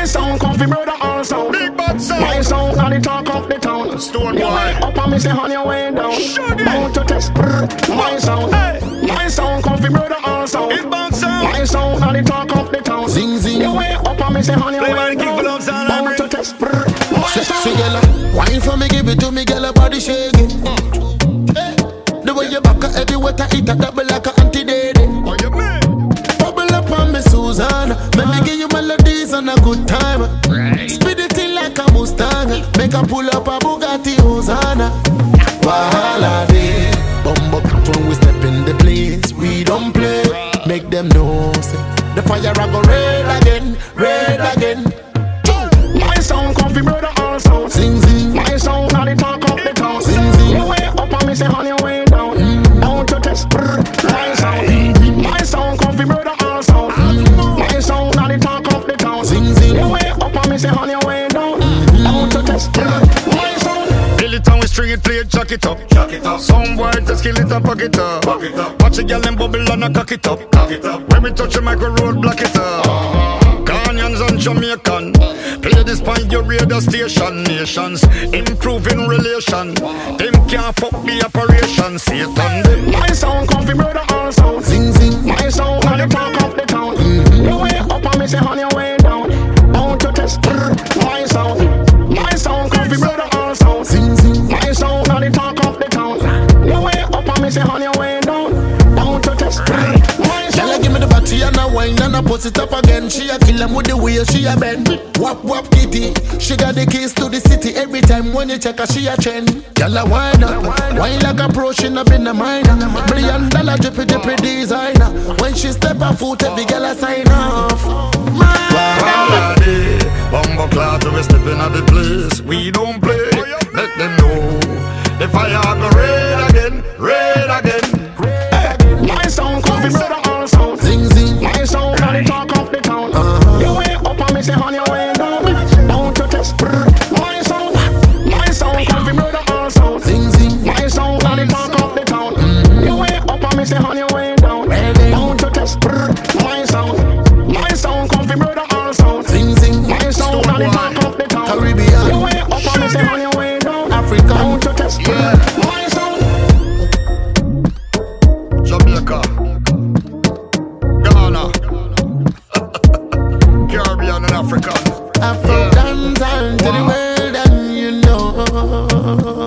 My sound comfy brother all sound. Big bad sound. My sound now the talk of the town. Stone You boy. way up and me say on your way down. Shut it. Bound to test. My sound. My sound comfy brother all sound. It bounce sound. My sound now the talk of the town. Zing zing. You way up and me say on your Play by way the king down. for love sound. Bound to test. My Say sound. girl, wine for me, give it to me, girl, body shaking. The way you back a heavy water, it a double like a anti-daddy. Oh, you man. Bubble up on me, Susanna. Let me give you melodies and a good time. Speed it in like a Mustang. Make a pull up a Bugatti Hosanna. Wahala day. Bumbo when we step in the place, we don't play. Make them know, say, the fire a go red again, red again. My sound comfy brother all sound. Zing zing. My sound now the talk of the town. Zing zing. You way up and me say on your way down. Down to test. My sound. My sound comfy brother all sound. My sound now the talk of the town. Zing zing. You way up and me say on your way down. Down to test. My sound. Fill it and we string it, play it, jack it up. Jack it up. Some words just kill it and pack it up. Pack it up. Watch a girl and bubble and a cock it up. Cock it up. When we touch the micro road, block it up. Ghanaians and Jamaican, play this on your radio station. Nations improving relation. Them can't fuck the operation. Satan them. My sound comfy brother all sound. Zing zing. My sound now the talk of the town. You way up and me say on your way down. Down to test. My sound. My sound comfy brother all sound. Zing zing. My sound now the talk of the town. You way up and me say on your way down. Down to test. My Girl, sound. give me the body and a wine and a put it up again. She a kill 'em with the way she a bend. Wap wap kitty, she got the keys to the city. Every time when you check her, she a trend. Girl a wine up, wine like a pro, she not been a minor. $1 drippy drippy designer. When she step her foot, every girl a sign off. Party, bumbo cloud to we stepping at the place. We don't play, let them know. The fire go red again, red again. My sound comfy brother all sound. Zing zing. My sound now the talk of the town. You way up and me say on your way down. Down to test. My sound. My sound comfy brother all sound. Zing zing. My sound now the talk of the town. You way up and me say on your way down. Down to test. My sound. My sound comfy brother all sound. Zing zing. My sound now the talk of the town. Caribbean. You way up and me say on your way down. African. Down to test. My sound. Jamaica, Ghana, Caribbean and African. Afro dance all to the world and you know.